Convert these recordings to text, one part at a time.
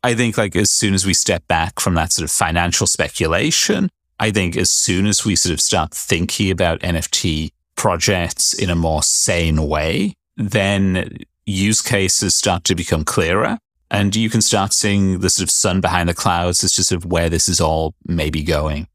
I think like as soon as we step back from that sort of financial speculation, I think as soon as we sort of start thinking about NFT projects in a more sane way, then use cases start to become clearer. And you can start seeing the sort of sun behind the clouds as to sort of where this is all maybe going.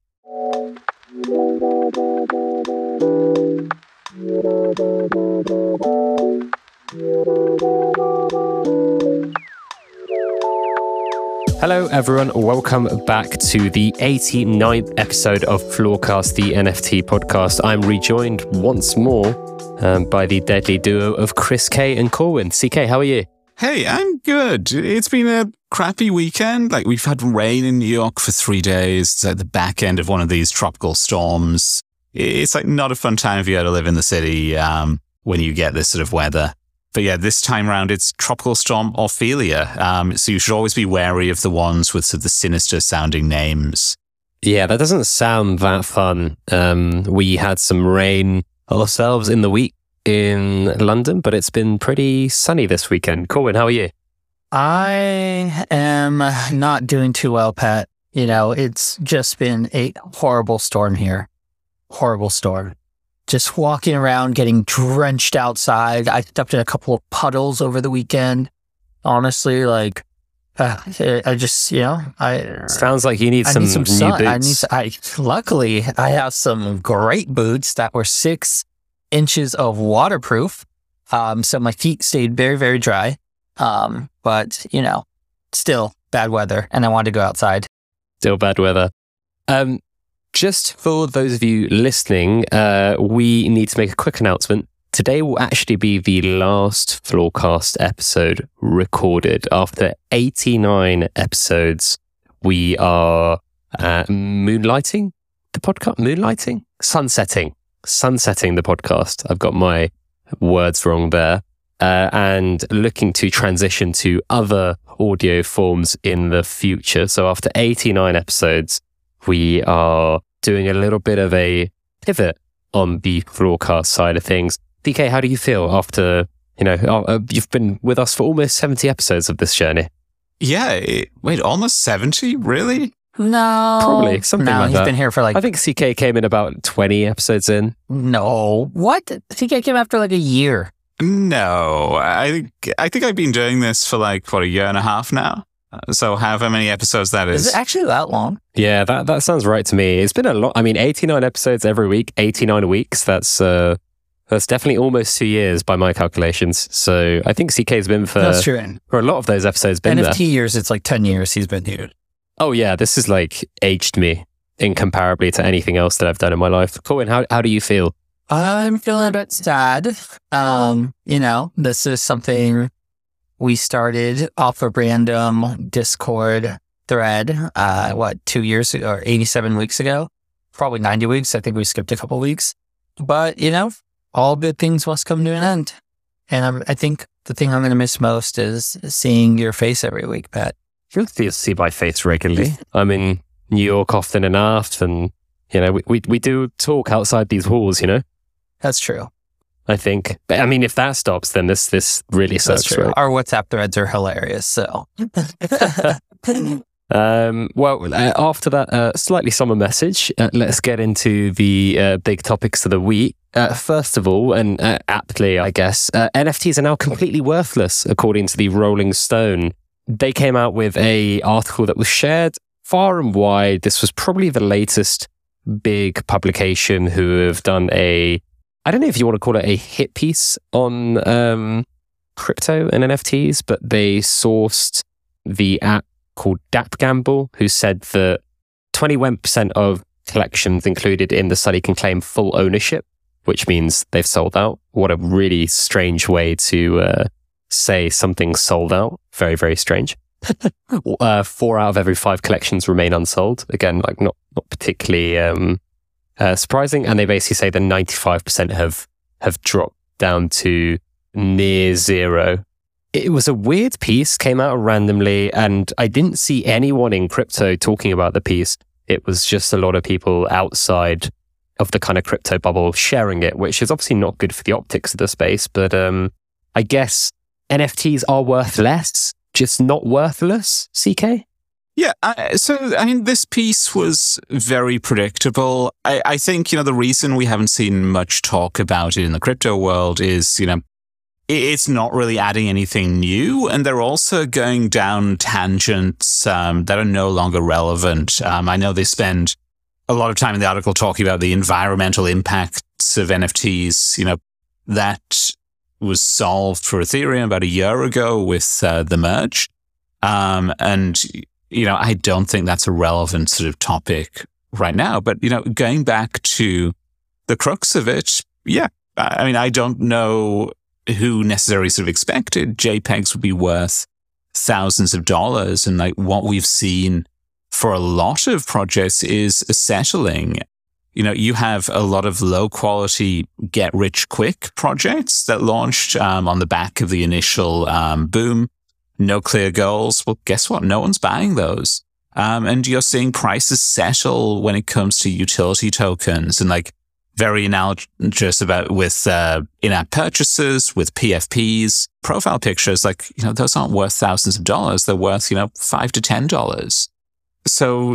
Hello everyone, welcome back to the 89th episode of Floorcast, the NFT podcast. I'm rejoined once more by the deadly duo of Chris K and Corwin. CK, how are you? Hey, I'm good. It's been a crappy weekend. Like, we've had rain in New York for 3 days. It's at the back end of one of these tropical storms. It's like not a fun time for you to live in the city when you get this sort of weather. But yeah, this time around, it's Tropical Storm Ophelia. So you should always be wary of the ones with sort of the sinister sounding names. Yeah, that doesn't sound that fun. We had some rain ourselves in the week in London, but it's been pretty sunny this weekend. Corwin, how are you? I am not doing too well, Pat. You know, it's just been a horrible storm here. Horrible storm. Just walking around, getting drenched outside. I stepped in a couple of puddles over the weekend. Honestly, like, I just, you know, sounds like you need some new boots. Luckily, I have some great boots that were 6 inches of waterproof. So my feet stayed very, very dry. But, you know, still bad weather, and I wanted to go outside. Still bad weather. Just for those of you listening, we need to make a quick announcement. Today will actually be the last Floorcast episode recorded. After 89 episodes, we are moonlighting the podcast? Moonlighting? Sunsetting the podcast. I've got my words wrong there. And looking to transition to other audio forms in the future. So after 89 episodes, we are doing a little bit of a pivot on the Floorcast side of things. DK, how do you feel after, you know, you've been with us for almost 70 episodes of this journey? Yeah. Wait, almost 70? Really? No. Probably, something like that. He's been here for like... I think CK came in about 20 episodes in. No. What? CK came after like a year. No. I think I've been doing this for like, what, a year and a half now? So however many episodes that is. Is it actually that long? Yeah, that sounds right to me. It's been a lot. I mean, 89 episodes every week, 89 weeks. That's definitely almost 2 years by my calculations. So I think CK's been for a lot of those episodes. Been NFT there. years, it's like 10 years he's been here. Oh yeah, this has like aged me incomparably to anything else that I've done in my life. Corwin, how do you feel? I'm feeling a bit sad. You know, this is something we started off a random Discord thread, 2 years ago, or 87 weeks ago? Probably 90 weeks. I think we skipped a couple weeks. But, you know, all good things must come to an end. And I think the thing I'm going to miss most is seeing your face every week, Pat. You'll see my face regularly. I'm in New York often enough, and, you know, we do talk outside these walls, you know? That's true. I think. But I mean, if that stops, then this really sucks. Right? Our WhatsApp threads are hilarious. So, after that slightly somber message, let's get into the big topics of the week. First of all, and aptly, I guess, NFTs are now completely worthless, according to the Rolling Stone. They came out with an article that was shared far and wide. This was probably the latest big publication who have done I don't know if you want to call it a hit piece on crypto and NFTs, but they sourced the app called DapGamble, who said that 21% of collections included in the study can claim full ownership, which means they've sold out. What a really strange way to say something sold out. Very, very strange. 4 out of every 5 collections remain unsold. Again, like not particularly surprising. And they basically say that 95% have dropped down to near zero. It was a weird piece, came out randomly, and I didn't see anyone in crypto talking about the piece. It was just a lot of people outside of the kind of crypto bubble sharing it, which is obviously not good for the optics of the space. But I guess NFTs are worth less just not worthless, CK? Yeah, this piece was very predictable. I think, the reason we haven't seen much talk about it in the crypto world is, it's not really adding anything new. And they're also going down tangents that are no longer relevant. I know they spend a lot of time in the article talking about the environmental impacts of NFTs. That was solved for Ethereum about a year ago with the merge. I don't think that's a relevant sort of topic right now. But, going back to the crux of it, I don't know who necessarily sort of expected JPEGs would be worth thousands of dollars. And what we've seen for a lot of projects is a settling. You have a lot of low quality, get rich quick projects that launched on the back of the initial boom. No clear goals. Well, guess what? No one's buying those. And you're seeing prices settle when it comes to utility tokens and very analogous with in-app purchases, with PFPs, profile pictures. Those aren't worth thousands of dollars. They're worth, $5 to $10. So,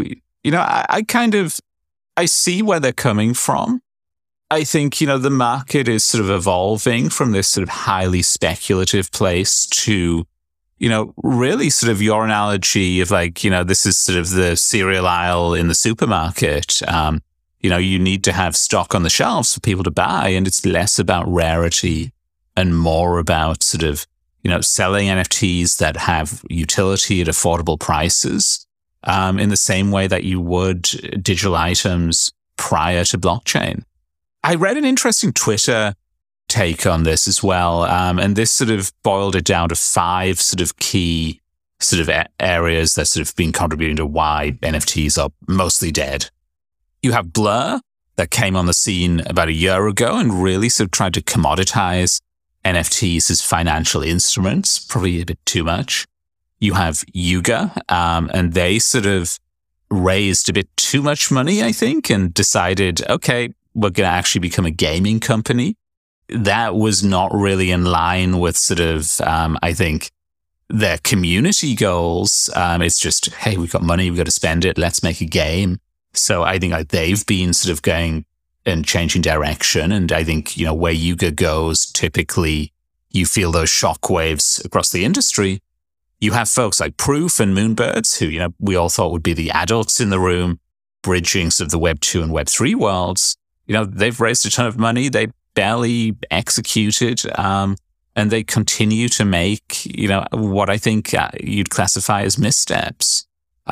I see where they're coming from. I think, the market is sort of evolving from this sort of highly speculative place to, really sort of your analogy of this is sort of the cereal aisle in the supermarket. You need to have stock on the shelves for people to buy, and it's less about rarity and more about sort of, selling NFTs that have utility at affordable prices, in the same way that you would digital items prior to blockchain. I read an interesting Twitter take on this as well. And this sort of boiled it down to 5 sort of key sort of areas that sort of been contributing to why NFTs are mostly dead. You have Blur that came on the scene about a year ago and really sort of tried to commoditize NFTs as financial instruments, probably a bit too much. You have Yuga, and they sort of raised a bit too much money, I think, and decided, okay, we're going to actually become a gaming company. That was not really in line with sort of, I think, their community goals. It's just, hey, we've got money, we've got to spend it, let's make a game. So I think they've been sort of going and changing direction. And I think, where Yuga goes, typically you feel those shockwaves across the industry. You have folks like Proof and Moonbirds, who, we all thought would be the adults in the room, bridging sort of the Web 2 and Web 3 worlds. They've raised a ton of money. They barely executed, and they continue to make, what I think you'd classify as missteps.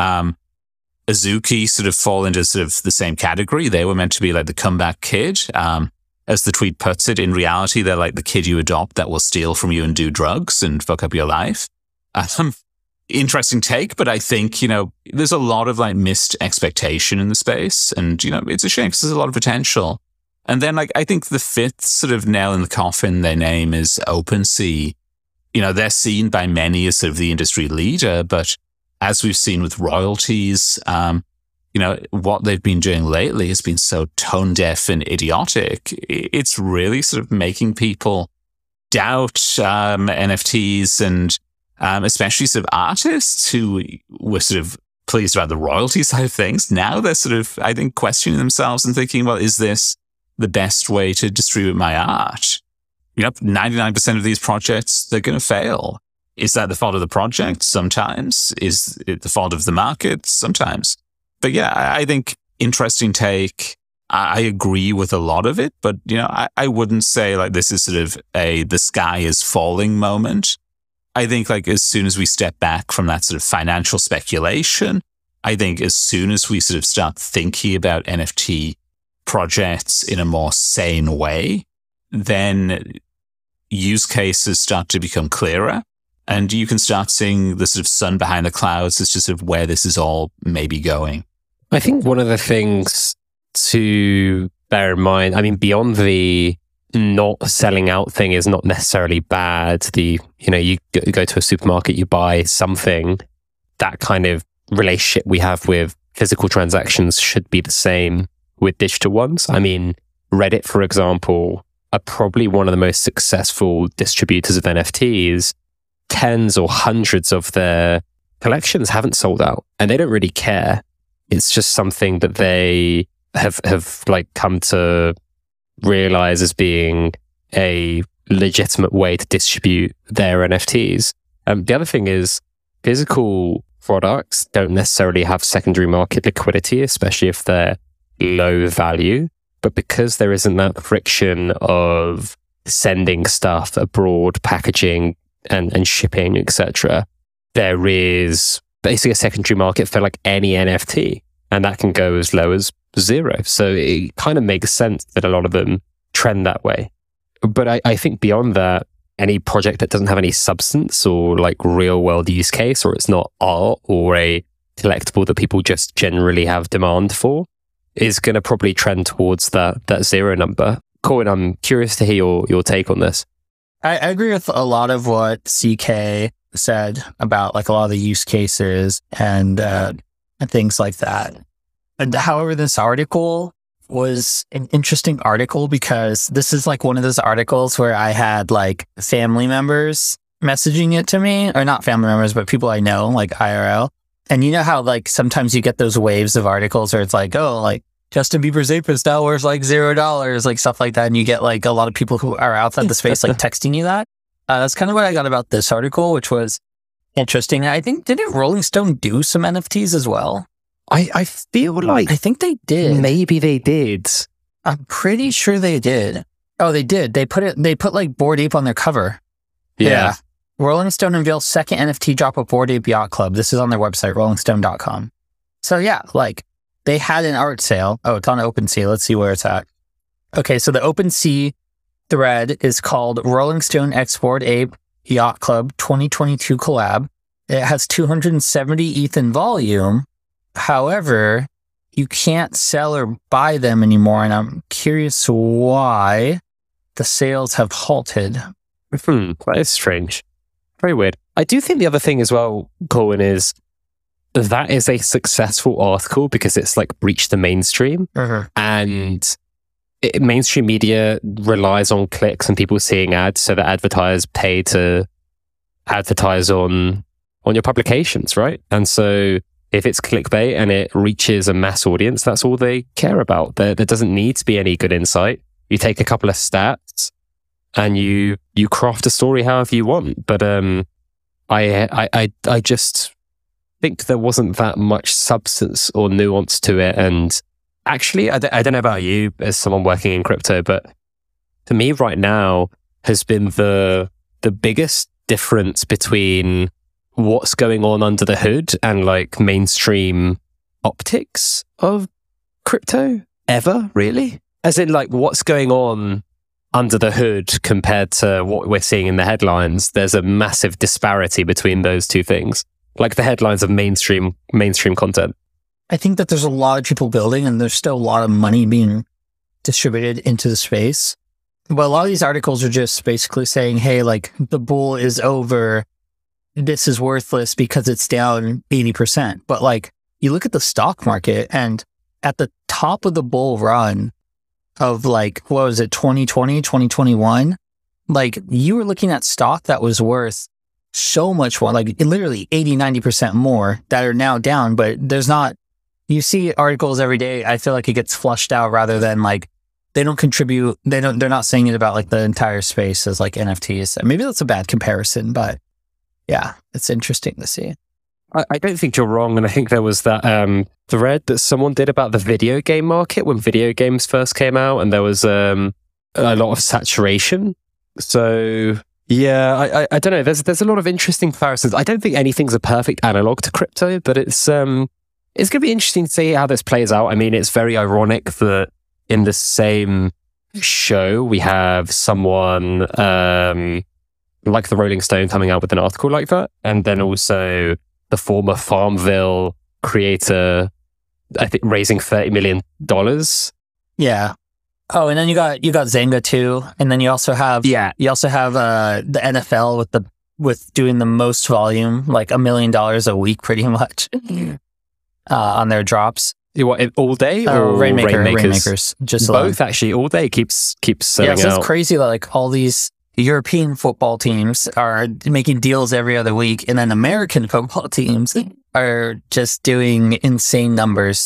Azuki sort of fall into sort of the same category. They were meant to be the comeback kid. As the tweet puts it, in reality, they're like the kid you adopt that will steal from you and do drugs and fuck up your life. Interesting take, but I think, there's a lot of missed expectation in the space. And, it's a shame because there's a lot of potential. And then I think the 5th sort of nail in the coffin, their name is OpenSea. They're seen by many as sort of the industry leader, but as we've seen with royalties, what they've been doing lately has been so tone deaf and idiotic. It's really sort of making people doubt NFTs and especially sort of artists who were sort of pleased about the royalty side of things. Now they're sort of, I think, questioning themselves and thinking, well, is this the best way to distribute my art? 99% of these projects, they're going to fail. Is that the fault of the project? Sometimes. Is it the fault of the market? Sometimes. But yeah, I think interesting take. I agree with a lot of it, but I wouldn't say this is sort of the sky is falling moment. I think as soon as we step back from that sort of financial speculation, I think as soon as we sort of start thinking about NFT projects in a more sane way, then use cases start to become clearer. And you can start seeing the sort of sun behind the clouds as to sort of where this is all maybe going. I think one of the things to bear in mind, beyond the not selling out thing is not necessarily bad. You go to a supermarket, you buy something, that kind of relationship we have with physical transactions should be the same with digital ones. Reddit, for example, are probably one of the most successful distributors of NFTs tens or hundreds of their collections haven't sold out, and they don't really care. It's just something that they have like come to realize as being a legitimate way to distribute their NFTs. The other thing is physical products don't necessarily have secondary market liquidity, especially if they're low value. But because there isn't that friction of sending stuff abroad, packaging and shipping, etc., there is basically a secondary market for like any NFT, and that can go as low as 0. So it kind of makes sense that a lot of them trend that way. But I think beyond that, any project that doesn't have any substance or like real world use case, or it's not art or a collectible that people just generally have demand for, is going to probably trend towards that 0 number. Colin, I'm curious to hear your take on this. I agree with a lot of what CK said about like a lot of the use cases and things like that. And however, this article was an interesting article because this is like one of those articles where I had like family members messaging it to me, or not family members, but people I know, like IRL. And you know how like sometimes you get those waves of articles where it's like, oh, like Justin Bieber's Apis now worth like $0, like stuff like that. And you get like a lot of people who are outside the space like texting you that. That's kind of what I got about this article, which was interesting. I think, didn't Rolling Stone do some NFTs as well? I feel like I think they did. Maybe they did. I'm pretty sure they did. Oh, they did. They put like Bored Ape on their cover. Yeah. Rolling Stone unveils second NFT drop of Bored Ape Yacht Club. This is on their website, rollingstone.com. So yeah, like they had an art sale. Oh, it's on OpenSea. Let's see where it's at. Okay, so the OpenSea thread is called Rolling Stone X Bored Ape Yacht Club 2022 collab. It has 270 ETH in volume. However, you can't sell or buy them anymore, and I'm curious why the sales have halted. That is strange. Very weird. I do think the other thing as well, Colin, is that is a successful article because it's like breached the mainstream, and mainstream media relies on clicks and people seeing ads, so that advertisers pay to advertise on your publications, right? And so if it's clickbait and it reaches a mass audience, that's all they care about. There doesn't need to be any good insight. You take a couple of stats and you craft a story however you want. But I just think there wasn't that much substance or nuance to it. And actually, I don't know about you as someone working in crypto, but to me right now has been the biggest difference between what's going on under the hood and like mainstream optics of crypto ever, really. As in like what's going on under the hood compared to what we're seeing in the headlines. There's a massive disparity between those two things. Like the headlines of mainstream content. I think that there's a lot of people building and there's still a lot of money being distributed into the space. But a lot of these articles are just basically saying, hey, like the bull is over. This is worthless because it's down 80%. But like you look at the stock market and at the top of the bull run of like, what was it, 2020, 2021? Like you were looking at stock that was worth so much more, like literally 80, 90% more that are now down. But there's not, you see articles every day. I feel like it gets flushed out rather than like, they don't contribute. They're not saying it about like the entire space as like NFTs. Maybe that's a bad comparison, but yeah, it's interesting to see. I don't think you're wrong. And I think there was that thread that someone did about the video game market when video games first came out, and there was a lot of saturation. So yeah, I don't know. There's a lot of interesting comparisons. I don't think anything's a perfect analog to crypto, but it's going to be interesting to see how this plays out. I mean, it's very ironic that in the same show we have someone like the Rolling Stone coming out with an article like that, and then also the former Farmville creator, I think, raising $30 million. Yeah. Oh, and then you got Zynga too, and then you also have the NFL with doing the most volume, like $1 million a week, pretty much, on their drops. What, all day or Rainmakers? Just both, actually. All day keeps selling out. Yeah, so it's crazy that like all these European football teams are making deals every other week, and then American football teams are just doing insane numbers.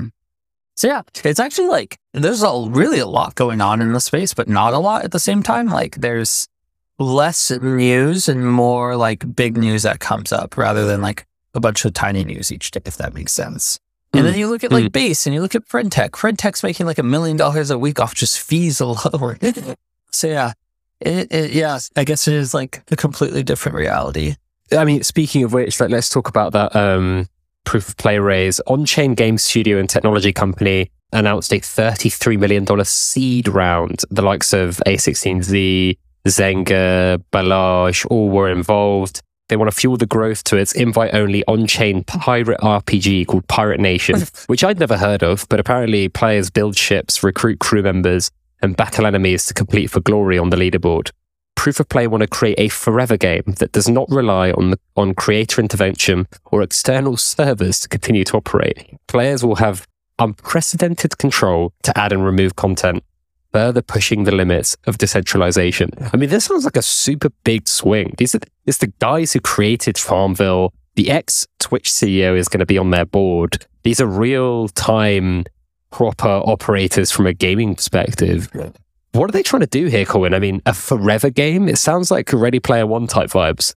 So yeah, it's actually like there's really a lot going on in the space, but not a lot at the same time. Like there's less news and more like big news that comes up rather than like a bunch of tiny news each day, if that makes sense. And then you look at like Base and you look at Friendtech. Friendtech's making like $1 million a week off just fees alone. So yeah, yeah, I guess it is like a completely different reality. I mean, speaking of which, like, let's talk about that proof of play raise. On-chain game studio and technology company announced a $33 million seed round. The likes of A16Z, Zynga, Balazs, all were involved. They want to fuel the growth to its invite-only on-chain pirate RPG called Pirate Nation, which I'd never heard of, but apparently players build ships, recruit crew members, and battle enemies to compete for glory on the leaderboard. Proof of Play want to create a forever game that does not rely on creator intervention or external servers to continue to operate. Players will have unprecedented control to add and remove content, further pushing the limits of decentralization. I mean, this sounds like a super big swing. It's the guys who created Farmville. The ex-Twitch CEO is going to be on their board. These are real-time, proper operators from a gaming perspective. What are they trying to do here, Colin? I mean, a forever game? It sounds like Ready Player One type vibes.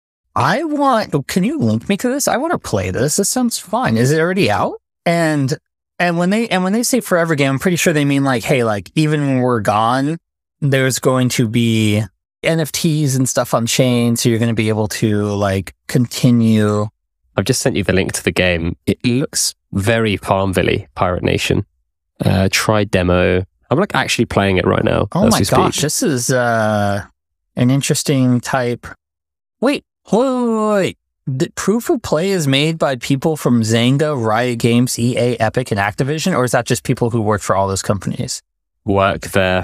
Can you link me to this? I want to play this. This sounds fun. Is it already out? And when they say forever game, I'm pretty sure they mean like, hey, like even when we're gone, there's going to be NFTs and stuff on chain. So you're going to be able to like continue. I've just sent you the link to the game. It looks very Farmville-y, Pirate Nation. Try demo. I'm like actually playing it right now. Oh my gosh, this is an interesting type. Wait. The Proof of Play is made by people from Zynga, Riot Games, EA, Epic, and Activision, or is that just people who work for all those companies? Work there.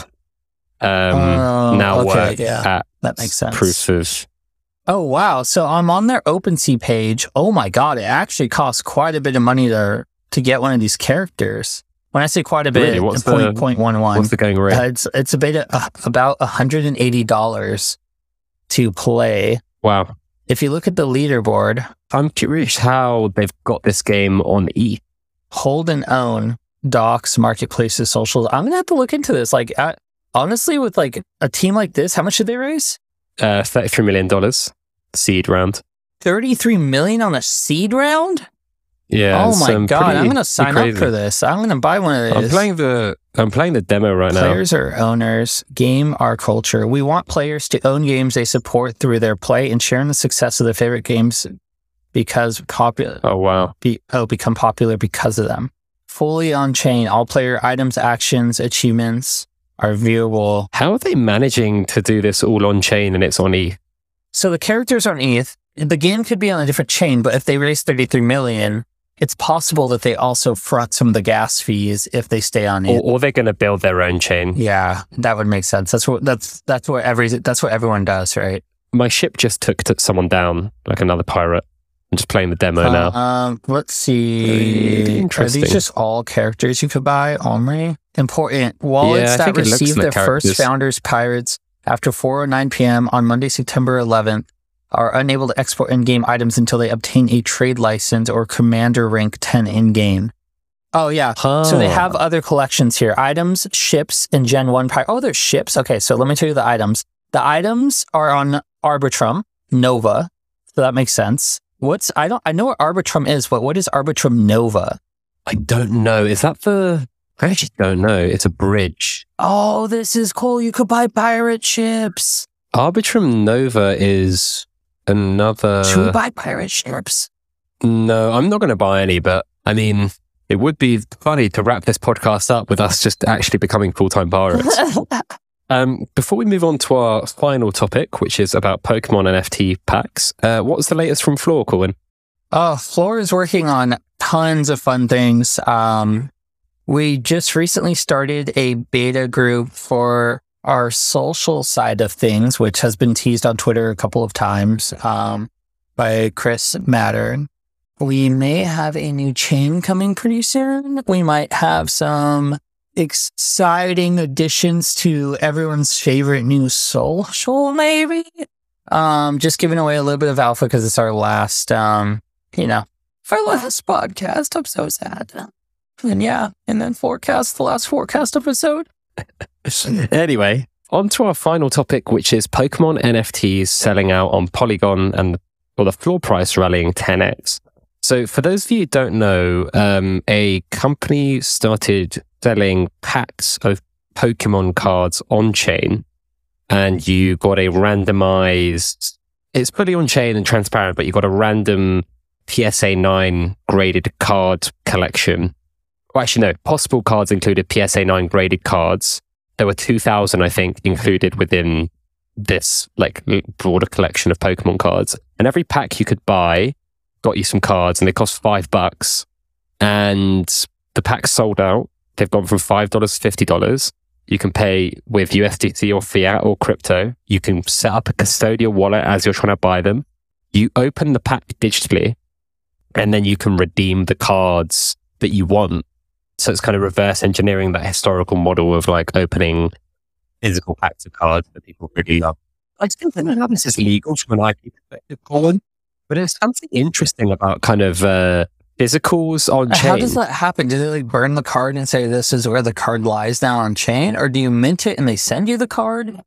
Work at that makes sense. Proof of. Oh wow! So I'm on their OpenSea page. Oh my god! It actually costs quite a bit of money to get one of these characters. When I say quite a bit, really? What's the 0.11. What's the going rate? It's about $180 to play. Wow. If you look at the leaderboard, I'm curious how they've got this game on ETH. Hold and own, docs, marketplaces, socials. I'm gonna have to look into this. Like, honestly, with like a team like this, how much did they raise? $33 million seed round. 33 million on a seed round? Yeah. Oh my god! I'm gonna sign up for this. I'm gonna buy one of these. I'm playing the demo right now. Players are owners. Game our culture. We want players to own games they support through their play and sharing the success of their favorite games because popular. Oh wow! Become popular because of them. Fully on chain. All player items, actions, achievements are viewable. How are they managing to do this all on chain and it's on ETH? So the characters are on ETH. The game could be on a different chain, but if they raise 33 million. It's possible that they also front some of the gas fees if they stay on it. Or they're going to build their own chain. Yeah, that would make sense. That's what everyone does, right? My ship just took someone down, like another pirate. I'm just playing the demo now. Let's see. Are these just all characters you could buy only? Important wallets that receive their first founders pirates after 4:09 p.m. on Monday, September 11th. Are unable to export in-game items until they obtain a trade license or commander rank 10 in-game. Oh, yeah. Huh. So they have other collections here. Items, ships, and Gen 1 pirate. Oh, there's ships? Okay, so let me tell you the items. The items are on Arbitrum, Nova. So that makes sense. I know what Arbitrum is, but what is Arbitrum Nova? I don't know. Is that I actually don't know. It's a bridge. Oh, this is cool. You could buy pirate ships. Arbitrum Nova is another... Should we buy pirate ships? No, I'm not going to buy any, but I mean, it would be funny to wrap this podcast up with us just actually becoming full-time pirates. Before we move on to our final topic, which is about Pokemon NFT packs, what's the latest from Floor, Colin? Floor is working on tons of fun things. We just recently started a beta group for our social side of things, which has been teased on Twitter a couple of times by Chris Mattern. We may have a new chain coming pretty soon. We might have some exciting additions to everyone's favorite new social, maybe. Just giving away a little bit of alpha because it's our last, our last podcast. I'm so sad. And then forecast the last forecast episode. Anyway, on to our final topic, which is Pokemon NFTs selling out on Polygon or the floor price rallying 10x. So for those of you who don't know, a company started selling packs of Pokemon cards on chain, and you got a randomized, it's fully on chain and transparent, but you got a random PSA 9 graded card collection. Well, actually, no, possible cards included PSA 9 graded cards. There were 2,000, I think, included within this like broader collection of Pokemon cards. And every pack you could buy got you some cards, and they cost $5. And the packs sold out. They've gone from $5 to $50. You can pay with USDC or fiat or crypto. You can set up a custodial wallet as you're trying to buy them. You open the pack digitally, and then you can redeem the cards that you want. So it's kind of reverse engineering that historical model of like opening physical packs of cards that people really love. I still don't know how this is legal from an IP perspective, Colin, but there's something interesting about kind of physicals on chain. How does that happen? Do they like burn the card and say this is where the card lies now on chain? Or do you mint it and they send you the card?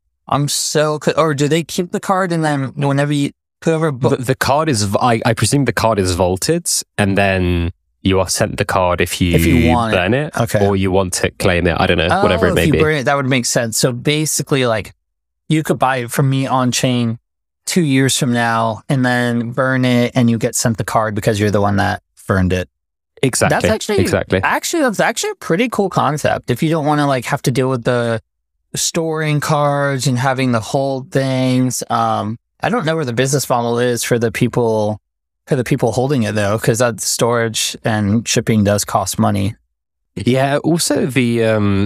Or do they keep the card and then whenever you, the card is, I presume the card is vaulted, and then you are sent the card if you want burn it, okay, or you want to claim it. I don't know, whatever it may be. Burn it, that would make sense. So basically, like, you could buy it from me on chain 2 years from now, and then burn it, and you get sent the card because you're the one that burned it. Exactly. That's actually a pretty cool concept. If you don't want to like have to deal with the storing cards and having the whole things. I don't know where the business model is for the people holding it though, because that storage and shipping does cost money. Yeah. Also, the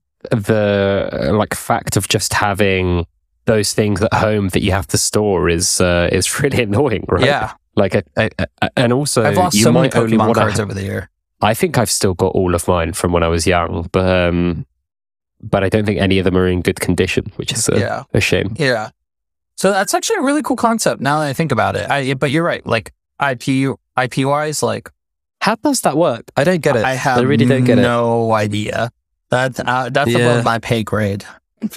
like fact of just having those things at home that you have to store is really annoying, right? Yeah. Like, and also I've lost so many Pokemon cards over the year. I think I've still got all of mine from when I was young, but I don't think any of them are in good condition, which is a shame. Yeah. So that's actually a really cool concept now that I think about it. But you're right. Like IP wise, like how does that work? I don't get it. I really don't get no idea. That's above my pay grade.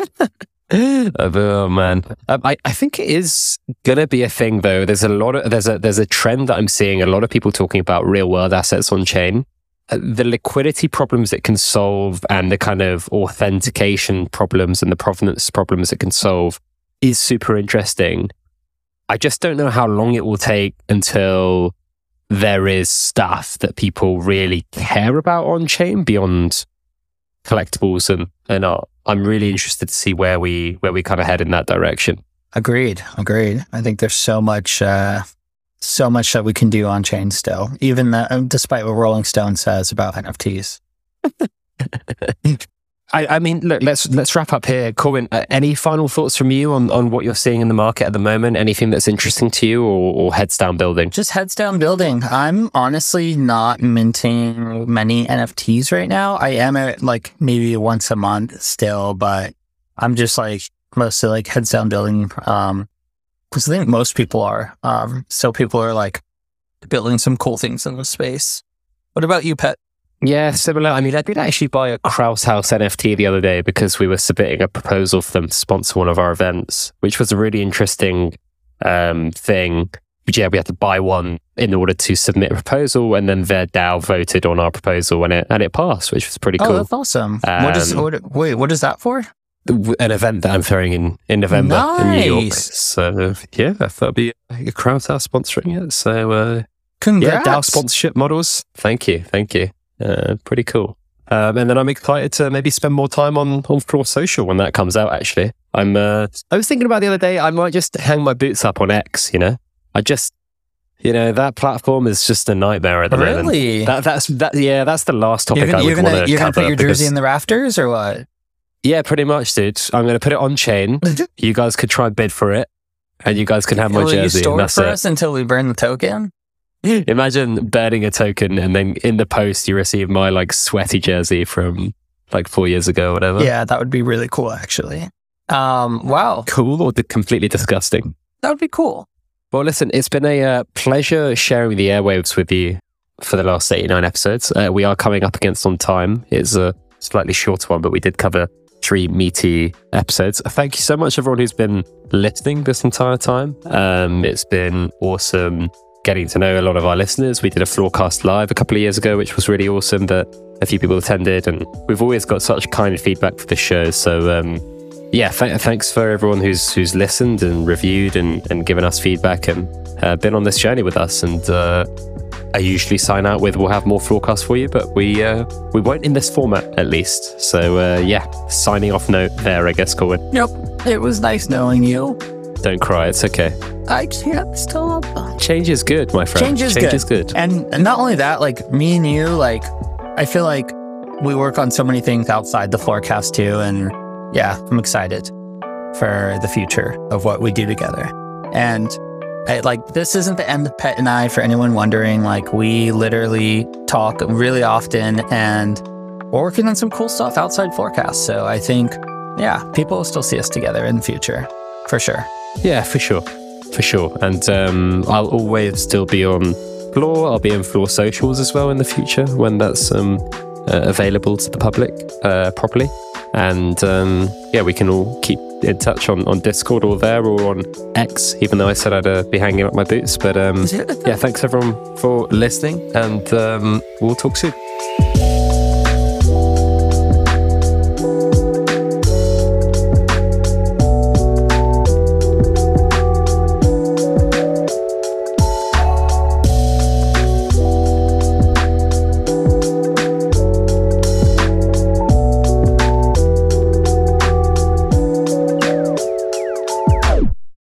Oh man, I think it is gonna be a thing though. There's a trend that I'm seeing. A lot of people talking about real world assets on chain. The liquidity problems it can solve, and the kind of authentication problems and the provenance problems it can solve is super interesting. I just don't know how long it will take until there is stuff that people really care about on chain beyond collectibles and art. I'm really interested to see where we kind of head in that direction. Agreed. I think there's so much that we can do on chain still, even despite what Rolling Stone says about NFTs. I mean, look, let's wrap up here. Corwin, any final thoughts from you on what you're seeing in the market at the moment? Anything that's interesting to you, or heads down building? Just heads down building. I'm honestly not minting many NFTs right now. I am at like maybe once a month still, but I'm just like mostly like heads down building. Because I think most people are. So people are like building some cool things in the space. What about you, Pet? Yeah, similar. I mean, I did actually buy a Kraus House NFT the other day because we were submitting a proposal for them to sponsor one of our events, which was a really interesting thing. But yeah, we had to buy one in order to submit a proposal, and then their DAO voted on our proposal and it passed, which was pretty cool. Oh, that's awesome. What is that for? An event that I'm throwing in November in New York. So yeah, I thought it'd be a Kraus House sponsoring it. So congrats. Yeah, DAO sponsorship models. Thank you. Pretty cool. And then I'm excited to maybe spend more time on Floor Social when that comes out, actually. I was thinking about the other day, I might just hang my boots up on X, that platform is just a nightmare at the moment. Really? That's the last topic I would want to cover. You're going to put your jersey in the rafters or what? Yeah, pretty much, dude. I'm going to put it on chain. You guys could try and bid for it, and you guys can have my jersey. Will you store it for us until we burn the token? Imagine burning a token and then in the post you receive my like sweaty jersey from like 4 years ago or whatever. Yeah, that would be really cool, actually. Wow. Cool or completely disgusting? That would be cool. Well, listen, it's been a pleasure sharing the airwaves with you for the last 89 episodes. We are coming up against on time. It's a slightly shorter one, but we did cover 3 meaty episodes. Thank you so much, everyone who's been listening this entire time. It's been awesome getting to know a lot of our listeners. We did a Floorcast Live a couple of years ago, which was really awesome, that a few people attended, and we've always got such kind feedback for the show. So, yeah, thanks for everyone who's listened and reviewed and given us feedback and been on this journey with us. And I usually sign out with, we'll have more Floorcasts for you, but we won't in this format, at least. So, yeah, signing off note there, I guess, Colin. Yep. It was nice knowing you. Don't cry, it's okay. I can't stop. Change is good, my friend. Change is good. And not only that, like, me and you, like, I feel like we work on so many things outside the Floorcast too, and yeah, I'm excited for the future of what we do together. And this isn't the end of Pet and I, for anyone wondering. Like, we literally talk really often, and we're working on some cool stuff outside Floorcast. So I think, yeah, people will still see us together in the future, for sure. Yeah, for sure. And I'll always still be on Floor. I'll be in Floor socials as well in the future when that's available to the public properly. And yeah, we can all keep in touch on Discord or there or on X, even though I said I'd be hanging up my boots. But yeah, thanks everyone for listening, and we'll talk soon.